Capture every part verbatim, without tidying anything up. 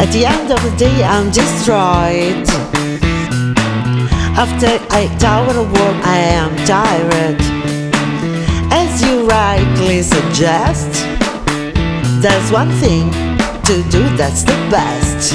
At the end of the day I'm destroyed. After eight hours of work I am tired. As you rightly suggest, there's one thing to do that's the best.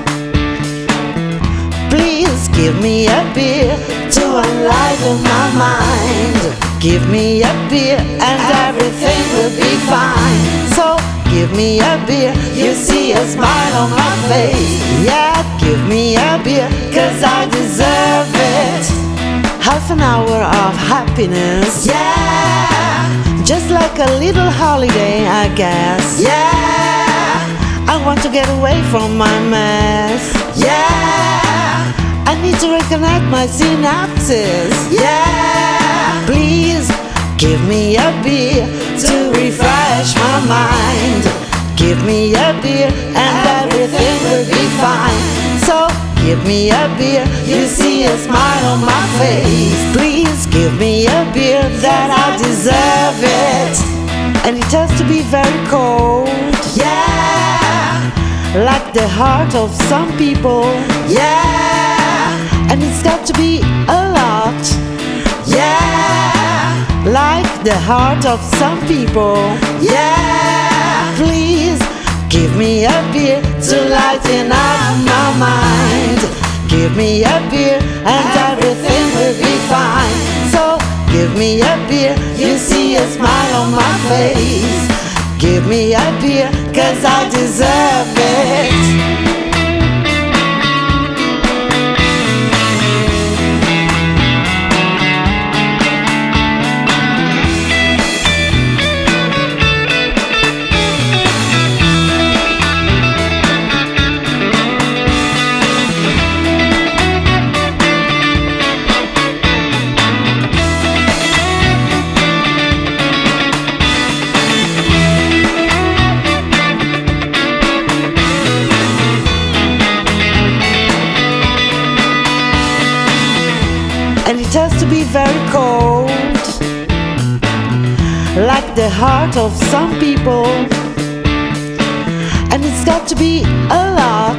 Please give me a beer to enliven my mind. Give me a beer and everything will be fine. So give me a beer, you see a smile on my face. Yeah, give me a beer, cause I deserve it. Half an hour of happiness, yeah, just like a little holiday I guess. Yeah, I want to get away from my mess. Yeah, I need to reconnect my synapses. Yeah, please give me a beer to refresh my mind. Give me a beer and everything will be fine. So give me a beer, you see a smile on my face. Please give me a beer that I deserve it. And it has to be very cold, yeah, like the heart of some people, yeah. And it's got to be a lot, yeah, like the heart of some people, yeah. Please give me a beer to lighten up my mind. Give me a beer and everything will be fine. So give me a beer, you see a smile on my face. Give me a beer, cause I deserve it. And it has to be very cold, like the heart of some people. And it's got to be a lot,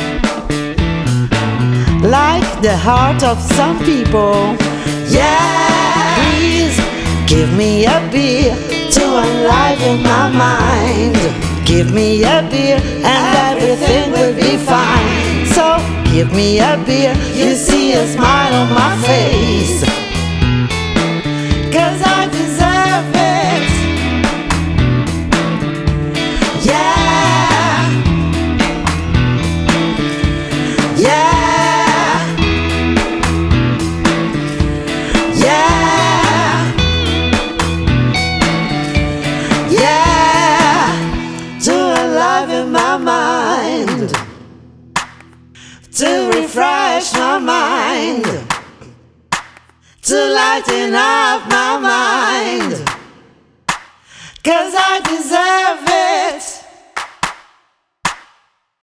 like the heart of some people, yeah. Please give me a beer to enliven my mind. Give me a beer and everything will be fine. So give me a beer, you see a smile on my face. Cause I deserve it, yeah, yeah, yeah, yeah. To enliven my mind, to refresh my mind, to lighten up my mind, cause I deserve it.